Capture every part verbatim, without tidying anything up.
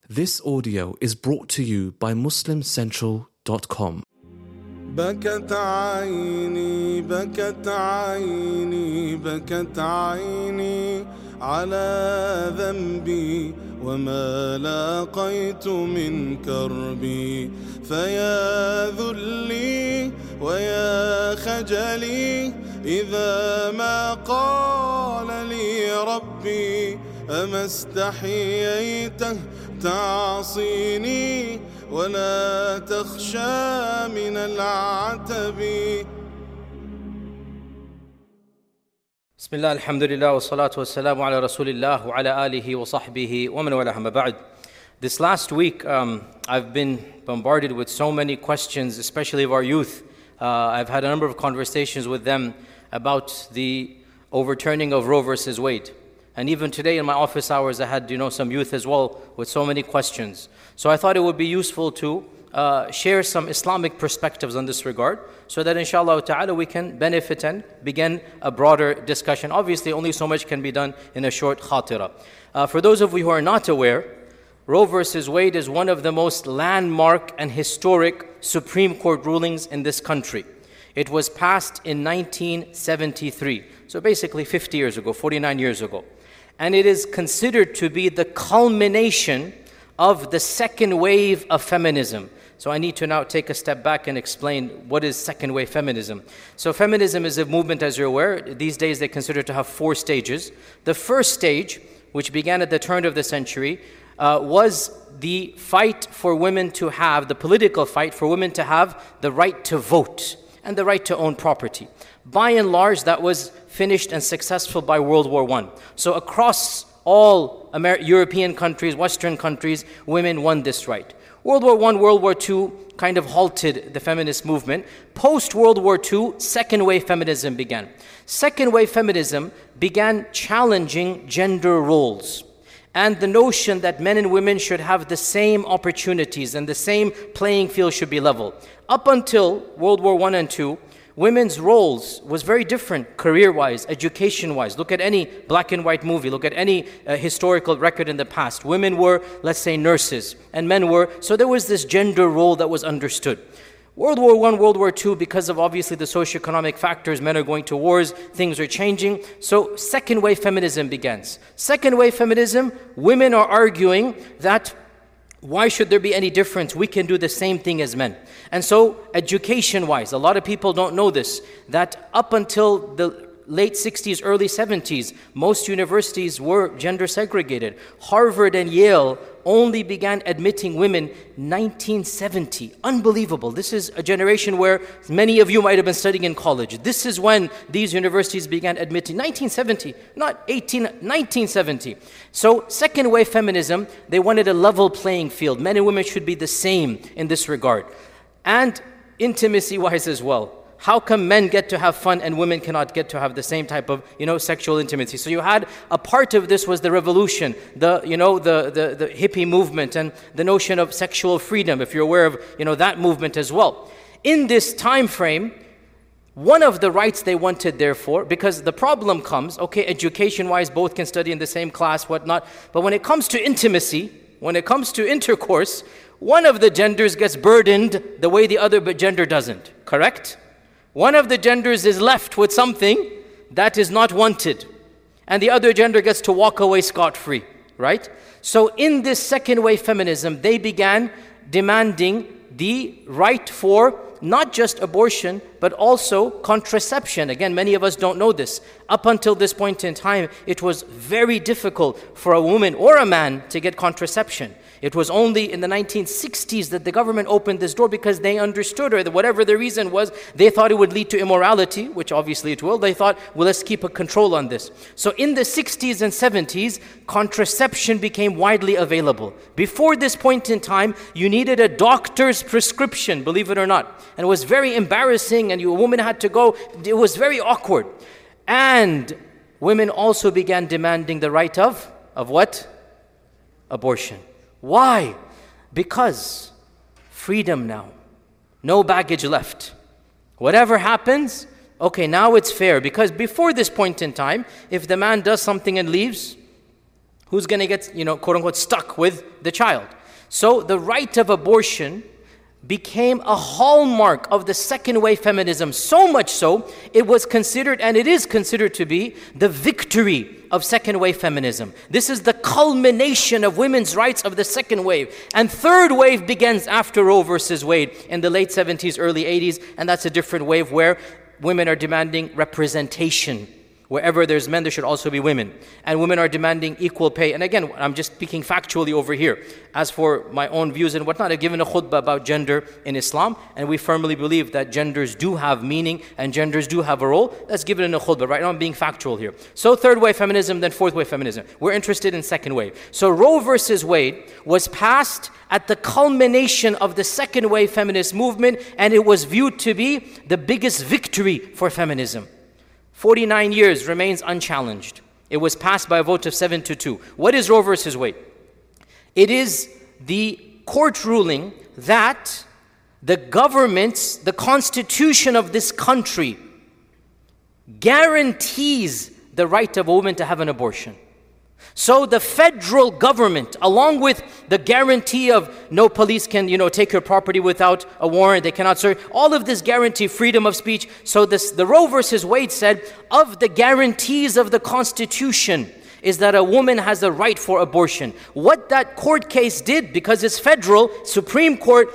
This audio is brought to you by muslim central dot com. بكت عيني بكت عيني بكت عيني على ذنبي وما لاقيت من كربي فيا ذلي ويا خجلي إذا ما قال لي ربي أما استحييته تعصيني ولا تخشى من العتب. بسم الله الحمد لله والصلاة والسلام على رسول الله وعلى آله وصحبه ومن والاه أما بعد. This last week um, I've been bombarded with so many questions, especially of our youth. Uh, I've had a number of conversations with them about the overturning of Roe versus Wade. And even today in my office hours I had, you know, some youth as well with so many questions. So I thought it would be useful to uh, share some Islamic perspectives on this regard, so that inshallah ta'ala we can benefit and begin a broader discussion. Obviously only so much can be done in a short khatira. Uh, for those of you who are not aware, Roe versus Wade is one of the most landmark and historic Supreme Court rulings in this country. It was passed in nineteen seventy-three, so basically fifty years ago, forty-nine years ago. And it is considered to be the culmination of the second wave of feminism. So I need to now take a step back and explain what is second wave feminism. So feminism is a movement, as you're aware. These days they consider it to have four stages. The first stage, which began at the turn of the century, uh, was the fight for women to have, the political fight for women to have the right to vote and the right to own property. By and large, that was finished and successful by World War One. So across all Amer- European countries, Western countries, women won this right. World War One, World War Two kind of halted the feminist movement. Post-World War Two, second wave feminism began. Second wave feminism began challenging gender roles and the notion that men and women should have the same opportunities and the same playing field should be level. Up until World War One and Two, women's roles was very different career-wise, education-wise. Look at any black and white movie, look at any uh, historical record in the past. Women were, let's say, nurses, and men were, so there was this gender role that was understood. World War One, World War Two, because of obviously the socioeconomic factors, men are going to wars, things are changing, so second wave feminism begins. Second wave feminism, women are arguing that why should there be any difference? We can do the same thing as men. And so, education-wise, a lot of people don't know this, that up until the late sixties, early seventies, most universities were gender segregated. Harvard and Yale only began admitting women nineteen seventy. Unbelievable. This is a generation where many of you might have been studying in college. This is when these universities began admitting. nineteen seventy, not eighteen, nineteen seventy. So second wave feminism, they wanted a level playing field. Men and women should be the same in this regard. And intimacy-wise as well. How come men get to have fun and women cannot get to have the same type of, you know, sexual intimacy? So you had a part of this was the revolution, the, you know, the, the, the hippie movement and the notion of sexual freedom, if you're aware of, you know, that movement as well. In this time frame, one of the rights they wanted, therefore, because the problem comes, okay, education-wise, both can study in the same class, whatnot, but when it comes to intimacy, when it comes to intercourse, one of the genders gets burdened the way the other gender doesn't, correct? One of the genders is left with something that is not wanted, and the other gender gets to walk away scot-free, right? So in this second wave feminism, they began demanding the right for not just abortion, but also contraception. Again, many of us don't know this. Up until this point in time, it was very difficult for a woman or a man to get contraception. It was only in the nineteen sixties that the government opened this door because they understood, or whatever the reason was, they thought it would lead to immorality, which obviously it will. They thought, well, let's keep a control on this. So in the sixties and seventies, contraception became widely available. Before this point in time, you needed a doctor's prescription, believe it or not. And it was very embarrassing, and you, a woman had to go. It was very awkward. And women also began demanding the right of, of what? Abortion. Why? Because freedom now. No baggage left. Whatever happens, okay, now it's fair. Because before this point in time, if the man does something and leaves, Who's going to get, you know, quote unquote, stuck with the child? So the right of abortion became a hallmark of the second wave feminism, so much so it was considered, and it is considered to be, the victory of second wave feminism. This is the culmination of women's rights of the second wave. And third wave begins after Roe versus Wade in the late seventies, early eighties, and that's a different wave where women are demanding representation. Wherever there's men, there should also be women. And women are demanding equal pay. And again, I'm just speaking factually over here. As for my own views and whatnot, I've given a khutbah about gender in Islam, and we firmly believe that genders do have meaning and genders do have a role. That's given in a khutbah. Right now I'm being factual here. So third wave feminism, then fourth wave feminism. We're interested in second wave. So Roe versus Wade was passed at the culmination of the second wave feminist movement, and it was viewed to be the biggest victory for feminism. forty-nine years remains unchallenged. It was passed by a vote of seven to two. What is Roe versus Wade? It is the court ruling that the government's, the constitution of this country guarantees the right of a woman to have an abortion. So the federal government, along with the guarantee of no police can, you know, take your property without a warrant, they cannot search, all of this guarantee freedom of speech. So this, the Roe versus Wade said, of the guarantees of the Constitution is that a woman has the right for abortion. What that court case did, because it's federal, Supreme Court,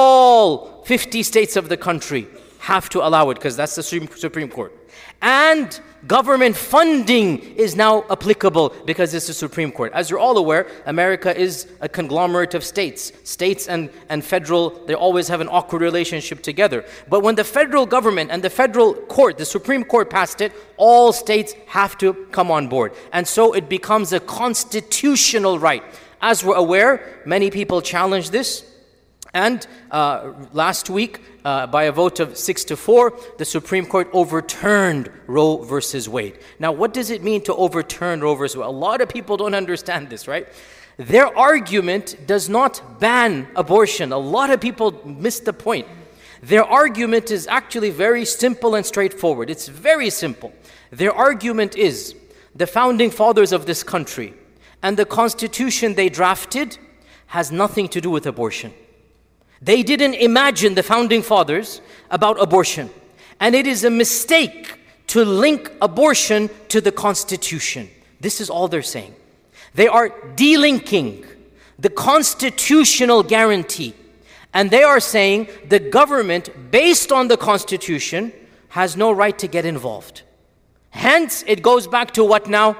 all fifty states of the country have to allow it, because that's the Supreme Court. And government funding is now applicable because it's the Supreme Court. As you're all aware, America is a conglomerate of states. States and, and federal, they always have an awkward relationship together. But when the federal government and the federal court, the Supreme Court passed it, all states have to come on board. And so it becomes a constitutional right. As we're aware, many people challenge this. And uh, last week, uh, by a vote of six to four, the Supreme Court overturned Roe versus Wade. Now, what does it mean to overturn Roe versus Wade? A lot of people don't understand this, right? Their argument does not ban abortion. A lot of people miss the point. Their argument is actually very simple and straightforward. It's very simple. Their argument is the founding fathers of this country and the Constitution they drafted has nothing to do with abortion. They didn't imagine, the founding fathers, about abortion. And it is a mistake to link abortion to the Constitution. This is all they're saying. They are delinking the constitutional guarantee. And they are saying the government, based on the Constitution, has no right to get involved. Hence, it goes back to what now?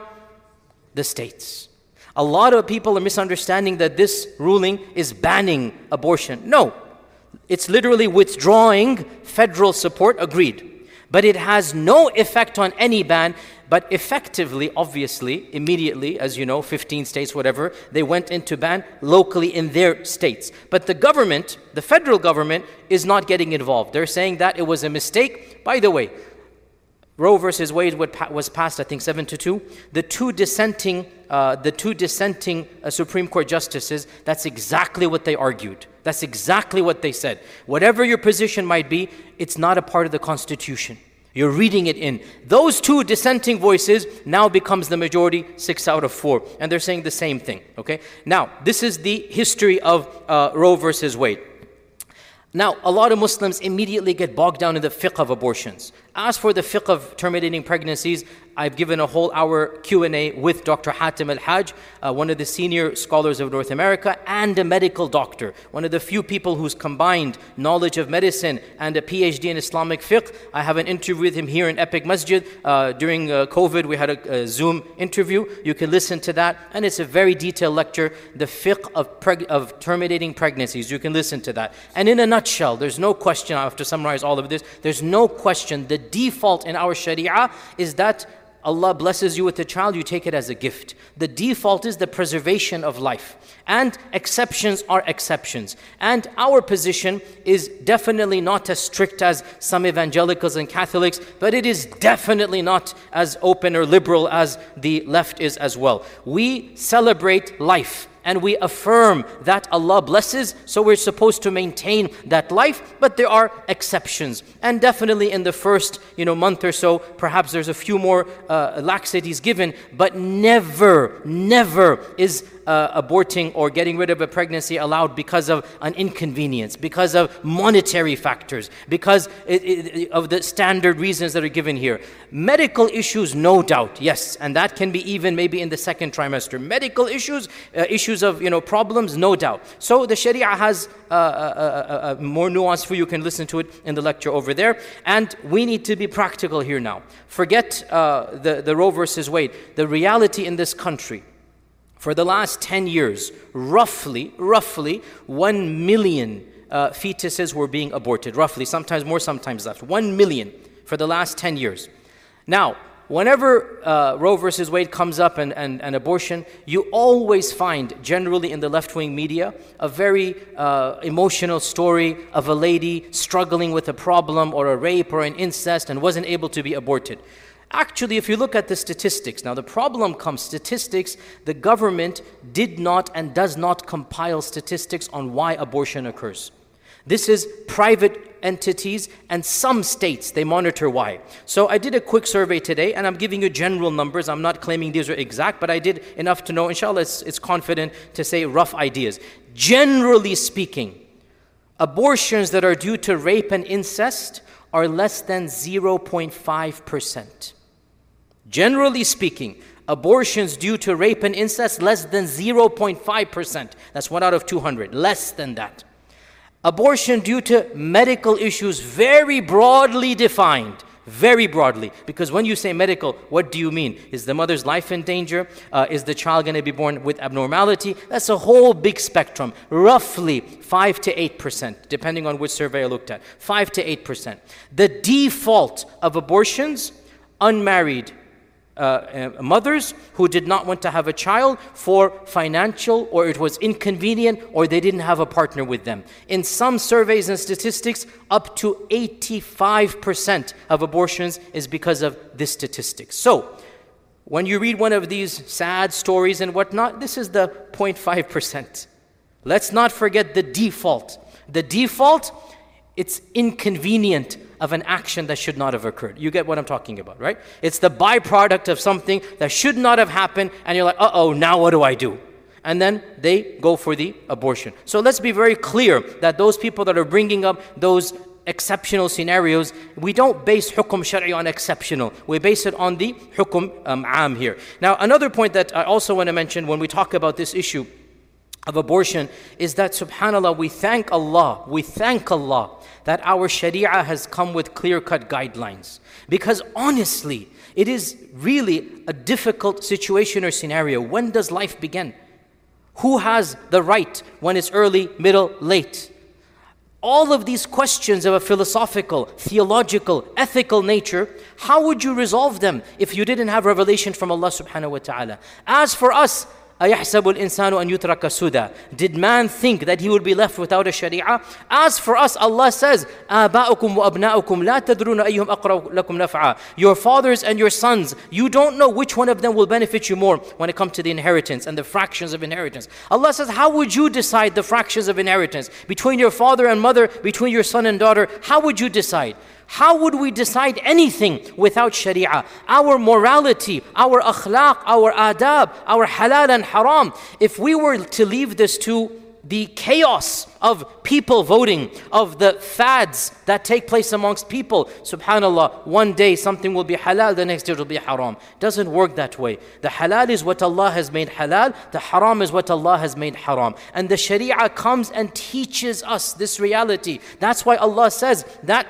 The states. A lot of people are misunderstanding that this ruling is banning abortion. No, it's literally withdrawing federal support, agreed. But it has no effect on any ban, but effectively, obviously, immediately, as you know, fifteen states, whatever, they went into ban locally in their states. But the government, the federal government, is not getting involved. They're saying that it was a mistake. By the way, Roe versus Wade was passed, I think, seven to two. The two dissenting, uh, the two dissenting uh, Supreme Court justices, that's exactly what they argued. That's exactly what they said. Whatever your position might be, it's not a part of the Constitution. You're reading it in. Those two dissenting voices now becomes the majority, six out of four. And they're saying the same thing, okay? Now, this is the history of uh, Roe versus Wade. Now, a lot of Muslims immediately get bogged down in the fiqh of abortions. As for the fiqh of terminating pregnancies, I've given a whole hour Q and A with Doctor Hatem Al-Haj, uh, one of the senior scholars of North America and a medical doctor, one of the few people who's combined knowledge of medicine and a P H D in Islamic fiqh. I have an interview with him here in Epic Masjid. Uh, during uh, COVID, we had a, a Zoom interview. You can listen to that, and it's a very detailed lecture, the fiqh of, preg- of terminating pregnancies. You can listen to that. And in a nutshell, there's no question, I have to summarize all of this, there's no question, the default in our Sharia is that Allah blesses you with a child, you take it as a gift. The default is the preservation of life. And exceptions are exceptions. And our position is definitely not as strict as some evangelicals and Catholics, but it is definitely not as open or liberal as the left is as well. We celebrate life. and we affirm that Allah blesses, so we're supposed to maintain that life, but there are exceptions. And definitely in the first you know, month or so, perhaps there's a few more uh, laxities given, but never, never is Uh, aborting or getting rid of a pregnancy allowed because of an inconvenience, because of monetary factors, because it, it, of the standard reasons that are given here. Medical issues, no doubt, yes, and that can be even maybe in the second trimester. Medical issues, uh, issues of you know problems, no doubt. So the Sharia has uh, a, a, a more nuance for you. You can listen to it in the lecture over there. And we need to be practical here now. Forget uh, the, the Roe versus Wade. The reality in this country, for the last ten years, roughly, roughly one million uh, fetuses were being aborted. Roughly, sometimes more, sometimes less. One million for the last ten years. Now, whenever uh, Roe versus Wade comes up and, and, and abortion, you always find, generally in the left-wing media, a very uh, emotional story of a lady struggling with a problem or a rape or an incest and wasn't able to be aborted. Actually, if you look at the statistics, now the problem comes, statistics, the government did not and does not compile statistics on why abortion occurs. This is private entities and some states, they monitor why. So I did a quick survey today and I'm giving you general numbers. I'm not claiming these are exact, but I did enough to know, inshallah, it's, it's confident to say rough ideas. Generally speaking, abortions that are due to rape and incest are less than zero point five percent. Generally speaking, abortions due to rape and incest, less than zero point five percent. That's one out of two hundred, less than that. Abortion due to medical issues, very broadly defined, very broadly. Because when you say medical, what do you mean? Is the mother's life in danger? Uh, is the child going to be born with abnormality? That's a whole big spectrum. Roughly five to eight percent, depending on which survey I looked at. five to eight percent. The default of abortions, unmarried Uh, uh, mothers who did not want to have a child for financial, or it was inconvenient, or they didn't have a partner with them. In some surveys and statistics, up to eighty-five percent of abortions is because of this statistic. So, when you read one of these sad stories and whatnot, this is the zero point five percent. Let's not forget the default. The default, it's inconvenient of an action that should not have occurred. You get what I'm talking about, right? It's the byproduct of something that should not have happened, and you're like, uh-oh, now what do I do? And then they go for the abortion. So let's be very clear that those people that are bringing up those exceptional scenarios, we don't base hukum shari on exceptional. We base it on the hukum um, am here. Now, another point that I also want to mention when we talk about this issue of abortion is that, subhanAllah, we thank Allah, we thank Allah that our Sharia has come with clear-cut guidelines. Because honestly, it is really a difficult situation or scenario. When does life begin? Who has the right when it's early, middle, late? All of these questions of a philosophical, theological, ethical nature, how would you resolve them if you didn't have revelation from Allah subhanahu wa ta'ala? As for us, أَيَحْسَبُ الْإِنسَانُ أَنْ يُتْرَكَ سُدًى. Did man think that he would be left without a sharia? As for us, Allah says, آبَاؤُكُمْ وَأَبْنَاؤُكُمْ لَا تَدْرُونَ أَيُّهُمْ أَقْرَبُ لَكُمْ نَفْعًا. Your fathers and your sons, you don't know which one of them will benefit you more when it comes to the inheritance and the fractions of inheritance. Allah says, how would you decide the fractions of inheritance? Between your father and mother, between your son and daughter, how would you decide? How would we decide anything without sharia? Our morality, our akhlaq, our adab, our halal and haram. If we were to leave this to the chaos of people voting, of the fads that take place amongst people, subhanallah, one day something will be halal, the next day it will be haram. Doesn't work that way. The halal is what Allah has made halal, the haram is what Allah has made haram. And the sharia comes and teaches us this reality. That's why Allah says that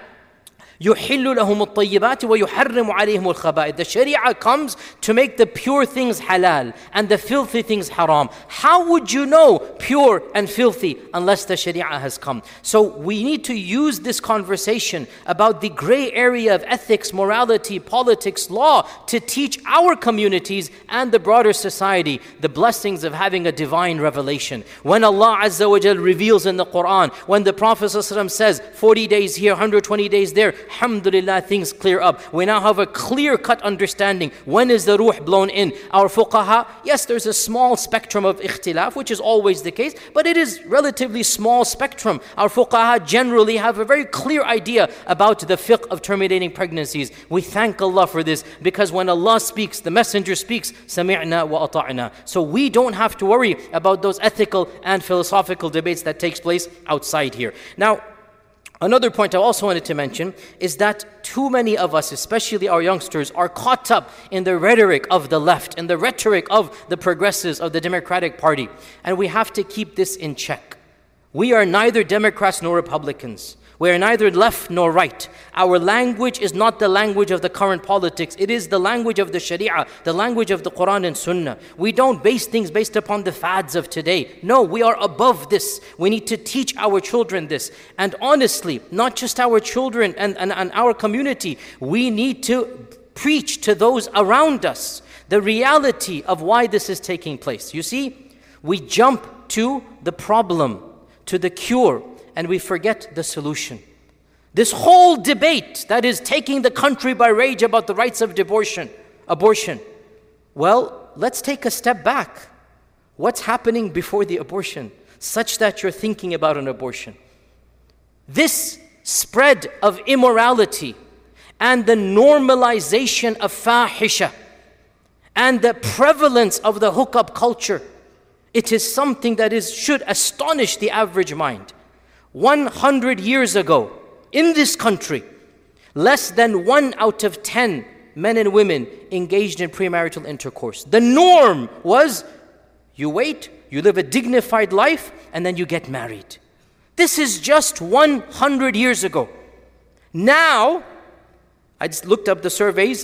يُحِلُّ لَهُمُ الطَّيِّبَاتِ وَيُحَرِّمُ عَلَيْهِمُ الْخَبَائِثِ. The Sharia comes to make the pure things halal and the filthy things haram. How would you know pure and filthy unless the Sharia has come? So we need to use this conversation about the gray area of ethics, morality, politics, law to teach our communities and the broader society the blessings of having a divine revelation. When Allah Azza wa Jal reveals in the Quran, when the Prophet ﷺ says forty days here, one hundred twenty days there, alhamdulillah, things clear up. We now have a clear-cut understanding. When is the ruh blown in? Our fuqaha, yes, there's a small spectrum of ikhtilaf, which is always the case, but it is relatively small spectrum. Our fuqaha generally have a very clear idea about the fiqh of terminating pregnancies. We thank Allah for this, because when Allah speaks, the Messenger speaks, sami'na wa ata'na. So we don't have to worry about those ethical and philosophical debates that takes place outside here. Now, another point I also wanted to mention is that too many of us, especially our youngsters, are caught up in the rhetoric of the left and the rhetoric of the progressives of the Democratic Party. And we have to keep this in check. We are neither Democrats nor Republicans. We are neither left nor right. Our language is not the language of the current politics. It is the language of the Sharia, the language of the Quran and Sunnah. We don't base things based upon the fads of today. No, we are above this. We need to teach our children this. And honestly, not just our children and, and, and our community, we need to preach to those around us the reality of why this is taking place. You see, we jump to the problem, to the cure, and we forget the solution. This whole debate that is taking the country by rage about the rights of abortion, abortion. Well, let's take a step back. What's happening before the abortion, such that you're thinking about an abortion? This spread of immorality and the normalization of fahisha and the prevalence of the hookup culture, it is something that is should astonish the average mind. one hundred years ago, in this country, less than one out of ten men and women engaged in premarital intercourse. The norm was, you wait, you live a dignified life, and then you get married. This is just one hundred years ago. Now, I just looked up the surveys,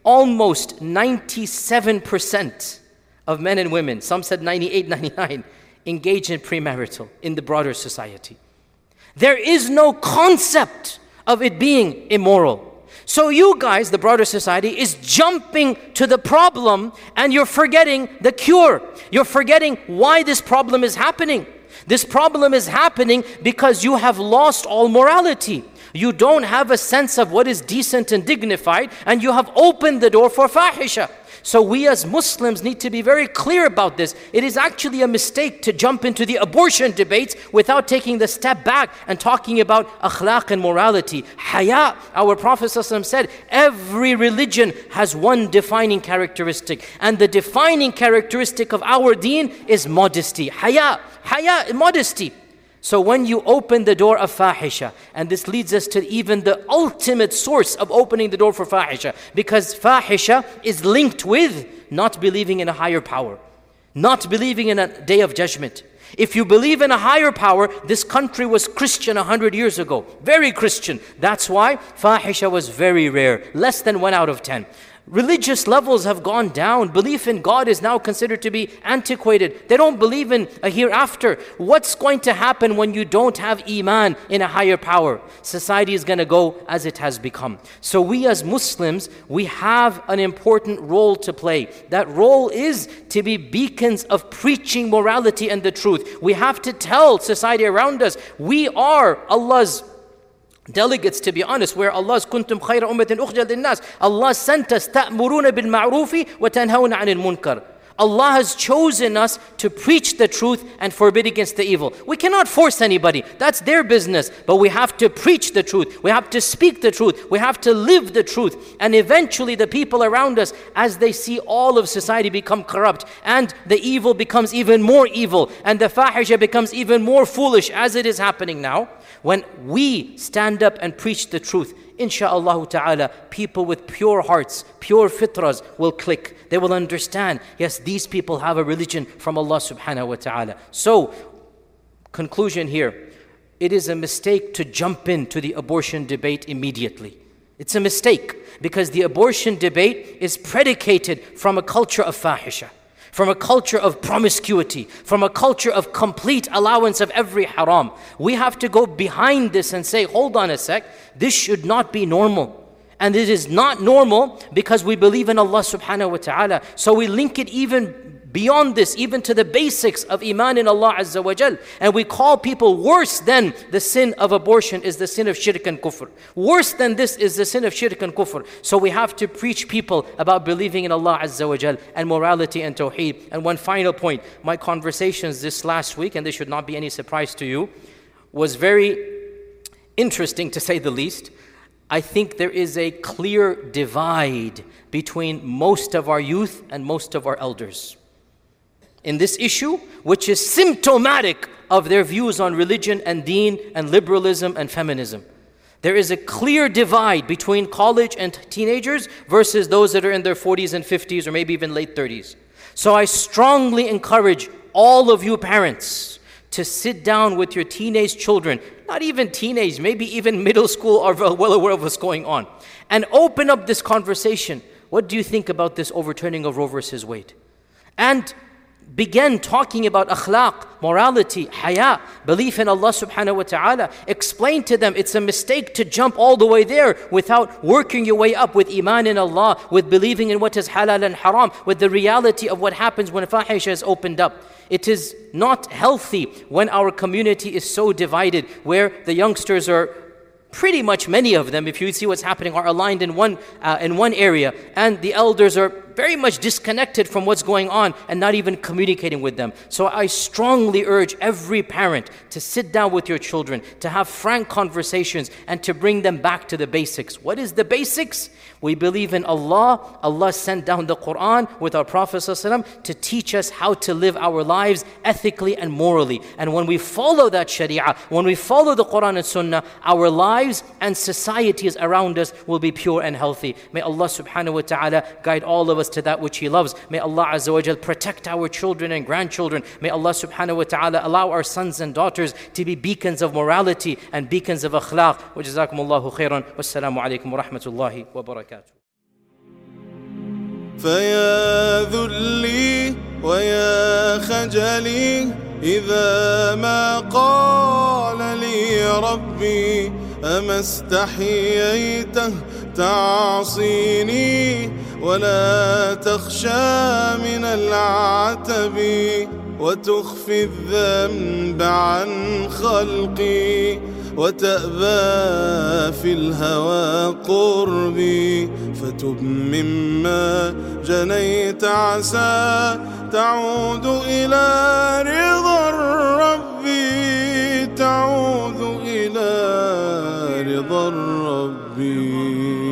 almost ninety-seven percent of men and women, some said ninety-eight, ninety-nine, engaged in premarital in the broader society. There is no concept of it being immoral. So you guys, the broader society, is jumping to the problem and you're forgetting the cure. You're forgetting why this problem is happening. This problem is happening because you have lost all morality. You don't have a sense of what is decent and dignified, and you have opened the door for fahisha. So we as Muslims need to be very clear about this. It is actually a mistake to jump into the abortion debates without taking the step back and talking about akhlaq and morality. Haya, our Prophet ﷺ said, every religion has one defining characteristic. And the defining characteristic of our deen is modesty. Haya, haya, modesty. So when you open the door of fahisha, and this leads us to even the ultimate source of opening the door for fahisha, because fahisha is linked with not believing in a higher power, not believing in a day of judgment. If you believe in a higher power, this country was Christian a hundred years ago, very Christian. That's why fahisha was very rare, less than one out of ten. Religious levels have gone down. Belief in God is now considered to be antiquated. They don't believe in a hereafter. What's going to happen when you don't have iman in a higher power? Society is going to go as it has become. So we as Muslims, we have an important role to play. That role is to be beacons of preaching morality and the truth. We have to tell society around us, we are Allah's delegates, to be honest, where Allah's kuntum khayra ummatin ukhrijat linnas. Allah sent us ta'muruna bil ma'rufi wa tanhawna 'anil munkar. Allah has chosen us to preach the truth and forbid against the evil. We cannot force anybody. That's their business. But we have to preach the truth. We have to speak the truth. We have to live the truth. And eventually the people around us, as they see all of society become corrupt and the evil becomes even more evil and the fahisha becomes even more foolish as it is happening now, when we stand up and preach the truth, insha'Allah ta'ala, people with pure hearts, pure fitras will click. They will understand, yes, these people have a religion from Allah subhanahu wa ta'ala. So, conclusion here, it is a mistake to jump into the abortion debate immediately. It's a mistake because the abortion debate is predicated from a culture of fahisha, from a culture of promiscuity, from a culture of complete allowance of every haram. We have to go behind this and say, hold on a sec, this should not be normal. And it is not normal because we believe in Allah subhanahu wa ta'ala. So we link it even beyond this, even to the basics of Iman in Allah Azza wa Jal. And we call people worse than the sin of abortion is the sin of shirk and kufr. Worse than this is the sin of shirk and kufr. So we have to preach people about believing in Allah Azza wa Jal and morality and tawheed. And one final point, my conversations this last week, and this should not be any surprise to you, was very interesting to say the least. I think there is a clear divide between most of our youth and most of our elders in this issue, which is symptomatic of their views on religion and deen and liberalism and feminism. There is a clear divide between college and teenagers versus those that are in their forties and fifties or maybe even late thirties. So I strongly encourage all of you parents to sit down with your teenage children, not even teenage, maybe even middle school, or well aware of what's going on, and open up this conversation. What do you think about this overturning of Roe versus Wade? And begin talking about akhlaq, morality, haya, belief in Allah subhanahu wa ta'ala. Explain to them it's a mistake to jump all the way there without working your way up with iman in Allah, with believing in what is halal and haram, with the reality of what happens when fahisha is opened up. It is not healthy when our community is so divided, where the youngsters are pretty much, many of them, if you see what's happening, are aligned in one uh, in one area, and the elders are very much disconnected from what's going on and not even communicating with them. So I strongly urge every parent to sit down with your children, to have frank conversations, and to bring them back to the basics. What is the basics? We believe in Allah. Allah sent down the Quran with our Prophet ﷺ to teach us how to live our lives ethically and morally. And when we follow that Sharia, when we follow the Quran and Sunnah, our lives and societies around us will be pure and healthy. May Allah subhanahu wa ta'ala guide all of us to that which He loves. May Allah Azza wa Jal protect our children and grandchildren. May Allah subhanahu wa ta'ala allow our sons and daughters to be beacons of morality and beacons of akhlaq. Wa jazakumullahu khairan. Wassalamu alaikum wa rahmatullahi wa barakatuh. فيا ذلي ويا خجلي إذا ما قال لي ربي أما استحييته تعصيني ولا تخشى من العتب وتخفي الذنب عن خلقي وتأبى في الهوى قربي فتب مما جنيت عسى تعود إلى رضا الرب تعود إلى رضا الرب